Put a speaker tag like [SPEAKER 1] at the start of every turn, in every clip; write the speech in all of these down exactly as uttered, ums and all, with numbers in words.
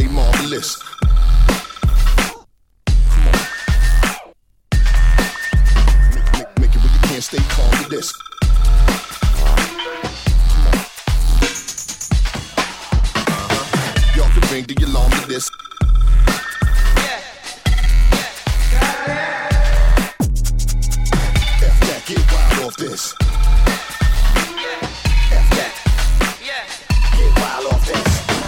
[SPEAKER 1] stay marvelous. Make, make, make it where you can't stay calm with this. Y'all can ring the alarm with this. F that, get wild off this. F that, get wild off this.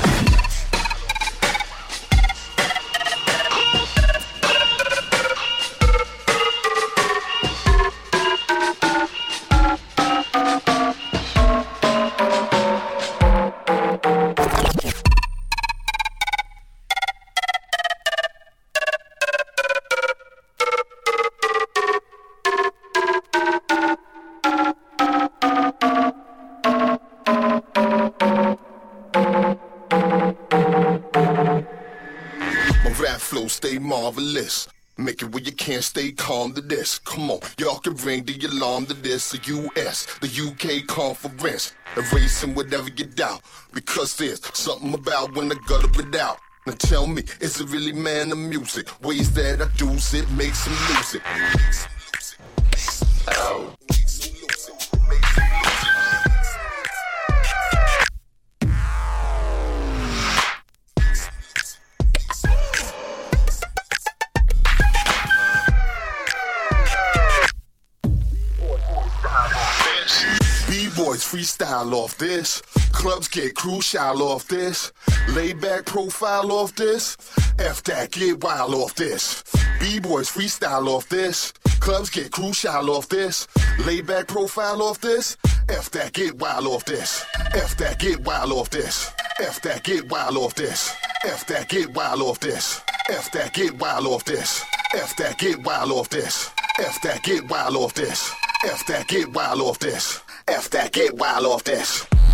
[SPEAKER 1] Stay marvelous. Make it where you can't stay calm to this. Come on, y'all can ring the alarm to this. The U S, the U K conference. Erasing whatever you doubt. Because there's something about when I gutter it out. Now tell me, is it really man of music? Ways that I do it makes him lose it. Oh. B-boys freestyle off this. Clubs get crucial off this. Laid back profile off this. F that, get wild off this. B-boys freestyle off this. Clubs get crucial off this. Laid back profile off this. F that, get wild off this. F that, get wild off this. F that, get wild off this. F that, get wild off this. F that, get wild off this. F that, get wild off this. F that, get wild off this. F that, get wild off this. F that, get wild off this.